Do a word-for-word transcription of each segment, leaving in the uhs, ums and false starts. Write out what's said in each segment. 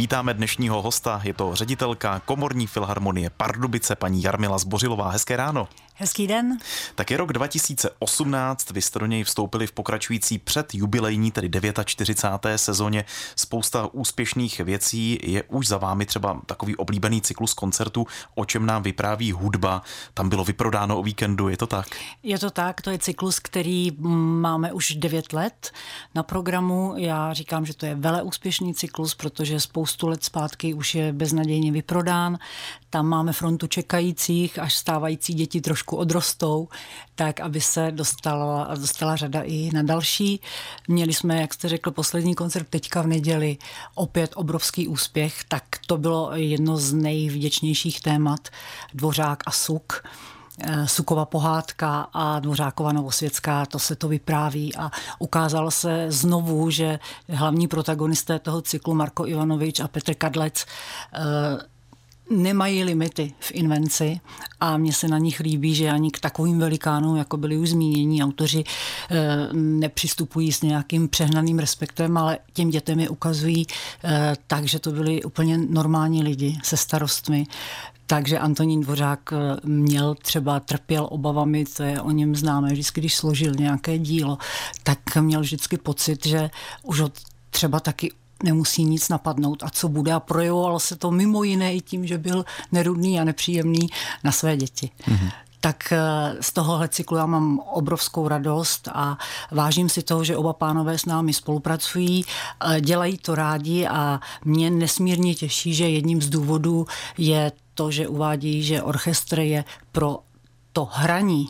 Vítáme dnešního hosta, je to ředitelka Komorní filharmonie Pardubice, paní Jarmila Zbořilová. Hezké ráno. Hezký den. Tak je rok dva tisíce osmnáct, vy jste do něj vstoupili v pokračující předjubilejní, tedy čtyřicáté deváté sezóně. Spousta úspěšných věcí, je už za vámi třeba takový oblíbený cyklus koncertů, O čem nám vypráví hudba. Tam bylo vyprodáno o víkendu, je to tak? Je to tak, to je cyklus, který máme už devět let na programu. Já říkám, že to je veleúspěšný cyklus, protože spoustu let zpátky už je beznadějně vyprodán. Tam máme frontu čekajících, až stávající děti trošku odrostou, tak aby se dostala, dostala řada i na další. Měli jsme, jak jste řekl, poslední koncert teďka v neděli, opět obrovský úspěch, tak to bylo jedno z nejvděčnějších témat, Dvořák a Suk. Sukova pohádka a Dvořákova Novosvětská, to se to vypráví a ukázalo se znovu, že hlavní protagonisté toho cyklu Marko Ivanovič a Petr Kadlec nemají limity v invenci a mně se na nich líbí, že ani k takovým velikánům, jako byli už zmínění autoři, nepřistupují s nějakým přehnaným respektem, ale těm dětem je ukazují tak, že to byli úplně normální lidi se starostmi. Takže Antonín Dvořák měl třeba, trpěl obavami, to je o něm známé, vždycky, když složil nějaké dílo, tak měl vždycky pocit, že už ho třeba taky nemusí nic napadnout a co bude. A projevovalo se to mimo jiné i tím, že byl nerudný a nepříjemný na své děti. Mm-hmm. Tak z tohohle cyklu já mám obrovskou radost a vážím si toho, že oba pánové s námi spolupracují, dělají to rádi a mě nesmírně těší, že jedním z důvodů je to, že uvádí, že orchestr je pro to hraní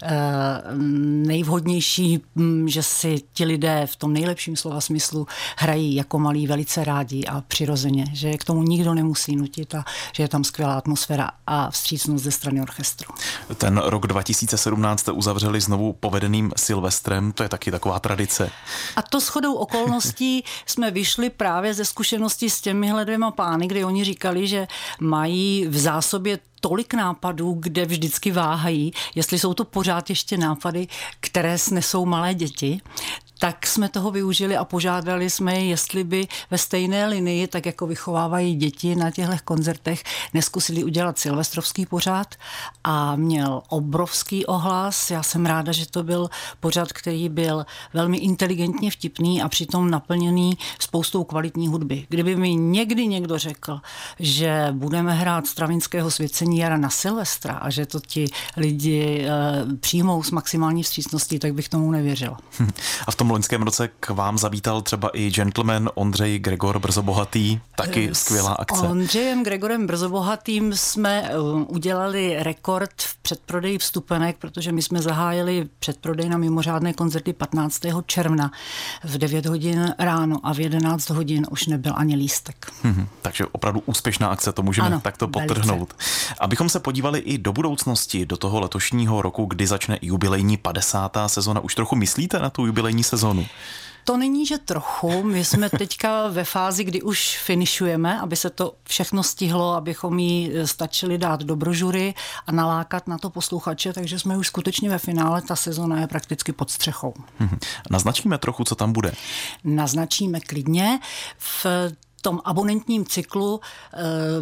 nejvhodnější, že si ti lidé v tom nejlepším slova smyslu hrají jako malí velice rádi a přirozeně, že k tomu nikdo nemusí nutit a že je tam skvělá atmosféra a vstřícnost ze strany orchestru. Ten rok dva tisíce sedmnáct jste uzavřeli znovu povedeným Silvestrem, to je taky taková tradice. A to shodou okolností jsme vyšli právě ze zkušenosti s těmihle dvěma pány, kdy oni říkali, že mají v zásobě tolik nápadů, kde vždycky váhají, jestli jsou to pořád ještě nápady, které snesou malé děti, tak jsme toho využili a požádali jsme je, jestli by ve stejné linii, tak jako vychovávají děti na těchto koncertech, neskusili udělat silvestrovský pořad a měl obrovský ohlas. Já jsem ráda, že to byl pořad, který byl velmi inteligentně vtipný a přitom naplněný spoustou kvalitní hudby. Kdyby mi někdy někdo řekl, že budeme hrát Stravinského Svěcení jara na Silvestra a že to ti lidi e, přijmou s maximální vstřícností, tak bych tomu nevěřila. A v tom loňském roce k vám zavítal třeba i gentleman Ondřej Gregor Brzobohatý, taky skvělá akce. S Ondřejem Gregorem Brzobohatým jsme udělali rekord v předprodeji vstupenek, protože my jsme zahájili předprodej na mimořádné koncerty patnáctého června v devět hodin ráno a v jedenáct hodin už nebyl ani lístek. Hmm, takže opravdu úspěšná akce, to můžeme ano, takto podtrhnout. Abychom se podívali i do budoucnosti, do toho letošního roku, kdy začne jubilejní padesátá sezona. Už trochu myslíte na tu jubilejní sezonu? To není, že trochu. My jsme teďka ve fázi, kdy už finišujeme, aby se to všechno stihlo, abychom jí stačili dát do brožury a nalákat na to posluchače, takže jsme už skutečně ve finále, ta sezona je prakticky pod střechou. Hmm. Naznačíme trochu, co tam bude? Naznačíme klidně. V V tom abonentním cyklu e,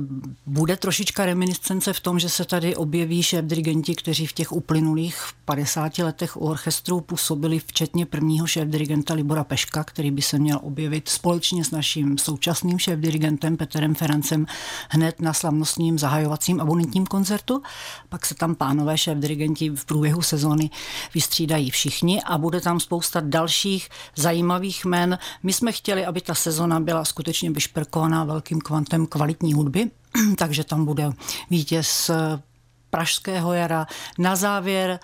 bude trošička reminiscence v tom, že se tady objeví šéfdirigenti, kteří v těch uplynulých padesáti letech u orchestru působili, včetně prvního šéfdirigenta Libora Peška, který by se měl objevit společně s naším současným šéfdirigentem Petrem Ferancem hned na slavnostním zahajovacím abonentním koncertu. Pak se tam pánové šéfdirigenti v průběhu sezóny vystřídají všichni a bude tam spousta dalších zajímavých jmen. My jsme chtěli, aby ta sezona byla skutečně vyšperkovaná velkým kvantem kvalitní hudby, takže tam bude vítěz Pražského jara. Na závěr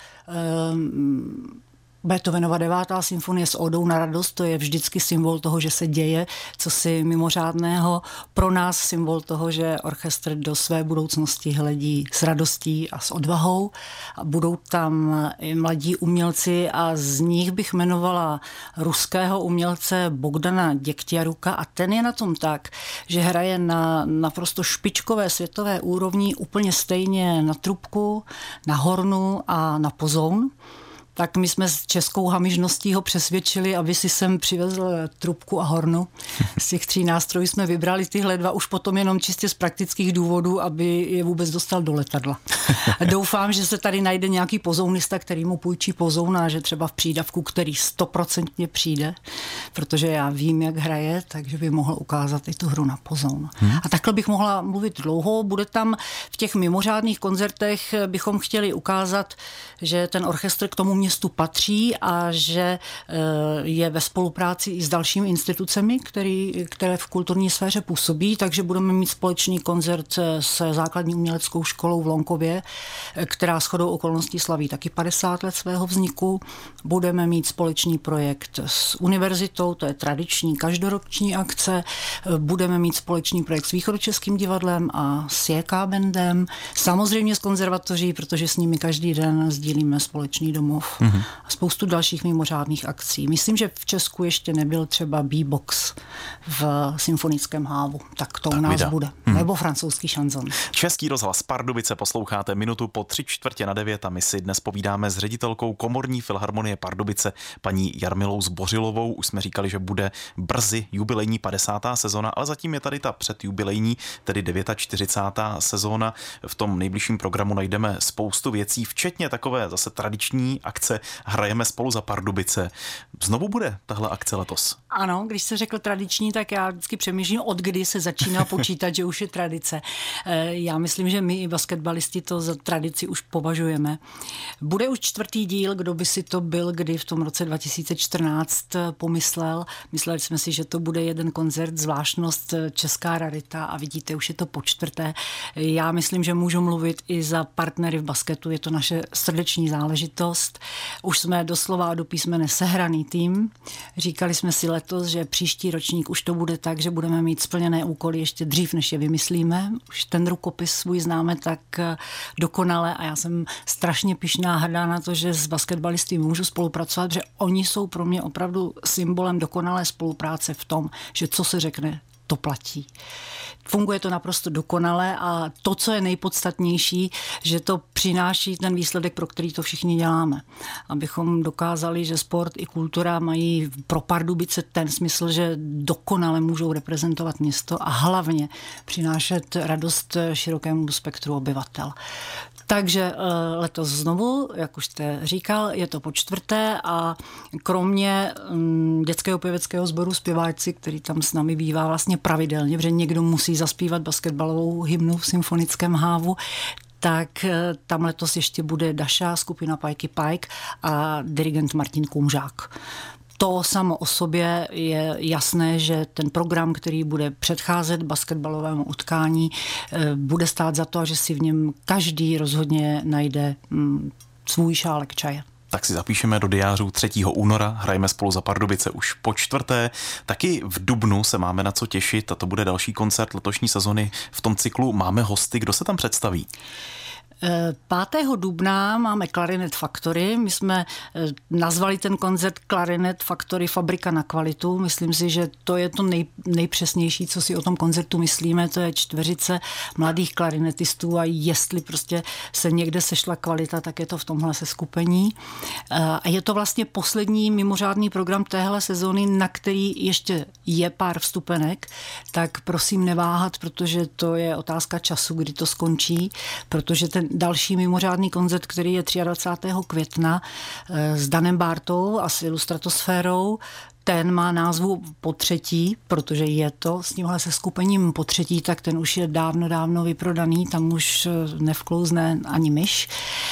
um, Beethovenova devátá symfonie s ódou na radost, to je vždycky symbol toho, že se děje cosi mimořádného. Pro nás symbol toho, že orchestr do své budoucnosti hledí s radostí a s odvahou. A budou tam i mladí umělci a z nich bych jmenovala ruského umělce Bogdana Děktěruka a ten je na tom tak, že hraje na naprosto špičkové světové úrovni úplně stejně na trubku, na hornu a na pozoun. tak my jsme s českou hamižností ho přesvědčili, aby si sem přivezl trubku a hornu. Z těch tří nástrojů jsme vybrali tyhle dva už potom jenom čistě z praktických důvodů, aby je vůbec dostal do letadla. Doufám, že se tady najde nějaký pozounista, který mu půjčí pozouna, že třeba v přídavku, který stoprocentně přijde, protože já vím, jak hraje, takže by mohl ukázat i tu hru na pozoun. Hmm. A takhle bych mohla mluvit dlouho. Bude tam v těch mimořádných koncertech, bychom chtěli ukázat, že ten orchestr k tomu městu patří a že je ve spolupráci i s dalšími institucemi, který, které v kulturní sféře působí, takže budeme mít společný koncert se základní uměleckou školou v Lonkově, která shodou okolností slaví taky padesát let svého vzniku. Budeme mít společný projekt s univerzitou, to je tradiční každoroční akce. Budeme mít společný projekt s Východočeským divadlem a s J K bandem. Samozřejmě s konzervatoří, protože s nimi každý den sdílíme společný domov. Mm-hmm. A spoustu dalších mimořádných akcí. Myslím, že v Česku ještě nebyl třeba B-box v symfonickém hávu. Tak to tak u nás vida. Bude. Mm-hmm. Nebo francouzský šanzon. Český rozhlas Pardubice, posloucháte minutu po tři čtvrtě na devět a my si dnes povídáme s ředitelkou Komorní filharmonie Pardubice, paní Jarmilou Zbořilovou. Už jsme říkali, že bude brzy jubilejní padesátá sezona, ale zatím je tady ta předjubilejní, tedy čtyřicátá devátá sezóna. V tom nejbližším programu najdeme spoustu věcí, včetně takové zase tradiční akce Hrajeme spolu za Pardubice. Znovu bude tahle akce letos? Ano, když se řekl tradiční, tak já vždycky přemýšlím, od kdy se začíná počítat, že už je tradice. Já myslím, že my i basketbalisti to za tradici už považujeme. Bude už čtvrtý díl, kdo by si to byl, kdy v tom roce dva tisíce čtrnáct pomyslel. Mysleli jsme si, že to bude jeden koncert, zvláštnost, česká rarita a vidíte, už je to po čtvrté. Já myslím, že můžu mluvit i za partnery v basketu, je to naše srdeční záležitost. Už jsme doslova a do písmene sehraný tým. Říkali jsme si letos, že příští ročník už to bude tak, že budeme mít splněné úkoly ještě dřív, než je vymyslíme. Už ten rukopis svůj známe tak dokonale a já jsem strašně pyšná, hrdá na to, že s basketbalisty můžu spolupracovat, že oni jsou pro mě opravdu symbolem dokonalé spolupráce v tom, že co se řekne, to platí. Funguje to naprosto dokonale a to, co je nejpodstatnější, že to přináší ten výsledek, pro který to všichni děláme. Abychom dokázali, že sport i kultura mají pro Pardubice ten smysl, že dokonale můžou reprezentovat město a hlavně přinášet radost širokému spektru obyvatel. Takže letos znovu, jak už jste říkal, je to po čtvrté a kromě dětského pěveckého sboru Zpěváci, který tam s námi bývá vlastně pravidelně, protože někdo musí zaspívat basketbalovou hymnu v symfonickém hávu, tak tam letos ještě bude Daša, skupina Pajky Pajk a dirigent Martin Kumžák. To samo o sobě je jasné, že ten program, který bude předcházet basketbalovému utkání, bude stát za to a že si v něm každý rozhodně najde svůj šálek čaje. Tak si zapíšeme do diářů třetího února, Hrajeme spolu za Pardubice už po čtvrté. Taky v dubnu se máme na co těšit a to bude další koncert letošní sezony v tom cyklu. Máme hosty, kdo se tam představí? pátého dubna máme Clarinet Factory. My jsme nazvali ten koncert Clarinet Factory Fabrika na kvalitu. Myslím si, že to je to nej, nejpřesnější, co si o tom koncertu myslíme. To je čtveřice mladých klarinetistů a jestli prostě se někde sešla kvalita, tak je to v tomhle seskupení. A je to vlastně poslední mimořádný program téhle sezóny, na který ještě je pár vstupenek, tak prosím neváhat, protože to je otázka času, kdy to skončí, protože ten další mimořádný koncert, který je dvacátého třetího května s Danem Bártou a s Ilustratosférou, ten má názvu Po třetí, protože je to s tímhle seskupením po třetí, tak ten už je dávno, dávno vyprodaný, tam už nevklouzne ani myš.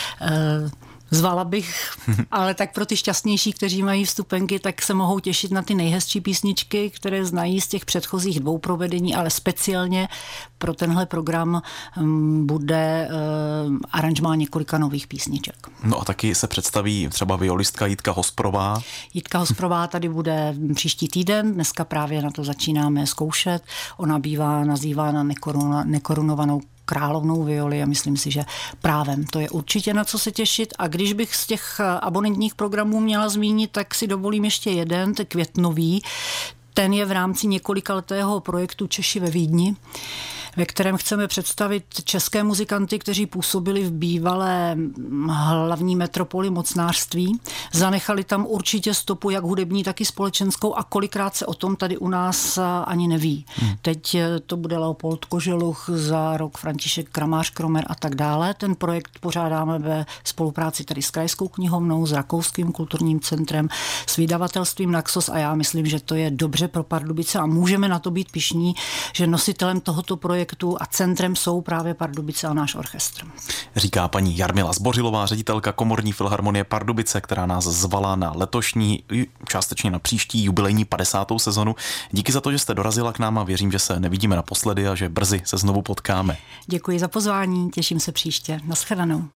Zvala bych, ale tak pro ty šťastnější, kteří mají vstupenky, tak se mohou těšit na ty nejhezčí písničky, které znají z těch předchozích dvou provedení, ale speciálně pro tenhle program bude uh, aranžmá několika nových písniček. No a taky se představí třeba violistka Jitka Hosprová. Jitka Hosprová tady bude příští týden, dneska právě na to začínáme zkoušet. Ona bývá nazývána nekoruna, nekorunovanou královnou violi a myslím si, že právem to je určitě na co se těšit. A když bych z těch abonentních programů měla zmínit, tak si dovolím ještě jeden, ten květnový. Ten je v rámci několikaletého projektu Češi ve Vídni, ve kterém chceme představit české muzikanty, kteří působili v bývalé hlavní metropoli mocnářství. Zanechali tam určitě stopu jak hudební, tak i společenskou a kolikrát se o tom tady u nás ani neví. Hmm. Teď to bude Leopold Koželuch, za rok František Kramář, Kromer a tak dále. Ten projekt pořádáme ve spolupráci tady s Krajskou knihovnou, s Rakouským kulturním centrem, s vydavatelstvím Naxos a já myslím, že to je dobře pro Pardubice a můžeme na to být pyšní, že nositelem tohoto projektu a centrem jsou právě Pardubice a náš orchestr. Říká paní Jarmila Zbořilová, ředitelka Komorní filharmonie Pardubice, která nás zvala na letošní, částečně na příští jubilejní padesátou sezonu. Díky za to, že jste dorazila k nám a věřím, že se nevidíme naposledy a že brzy se znovu potkáme. Děkuji za pozvání, těším se příště. Naschledanou.